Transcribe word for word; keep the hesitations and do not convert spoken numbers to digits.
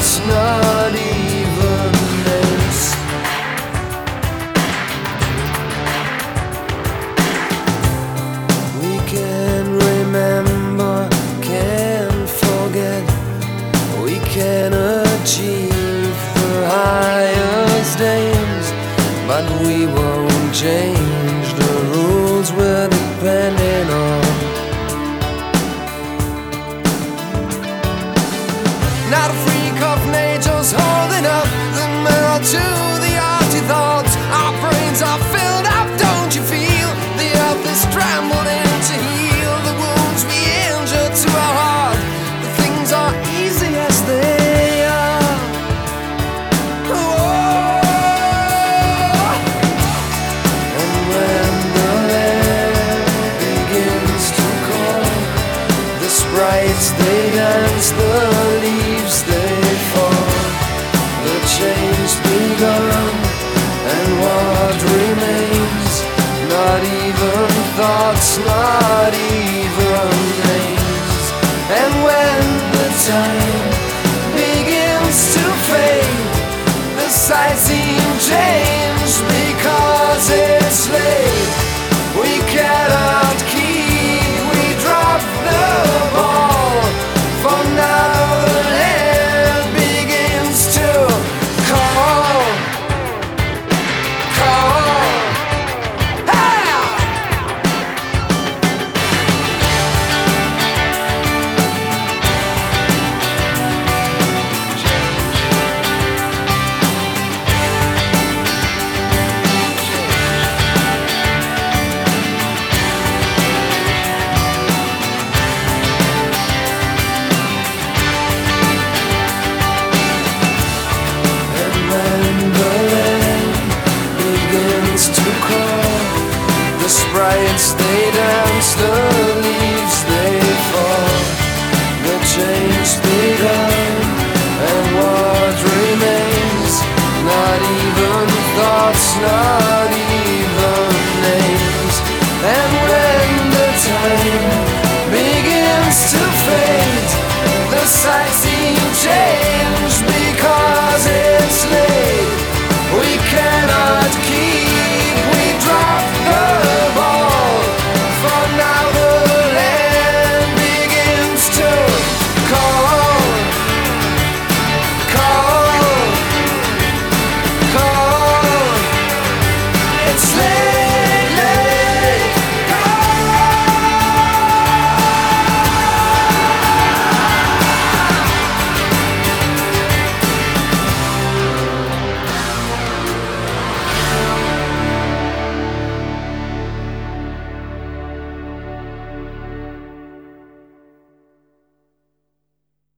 thoughts, not even names. We can remember, can forget, we can achieve the highest aims, but we won't change the rules we're depending on. Not a freak of nature's holding up the mirror to the arty thoughts. Our brains are filled up, don't you feel? The earth is trembling to heal the wounds we injure to our heart. The things are easy as they are. Whoa. And when the land begins to call, the sprites they dance, the leaves they fall, the change begun, and what remains, not even thoughts, not even names. And when the time begins to fade, the sights seem changed because it's late. We cannot keep, we drop the ball.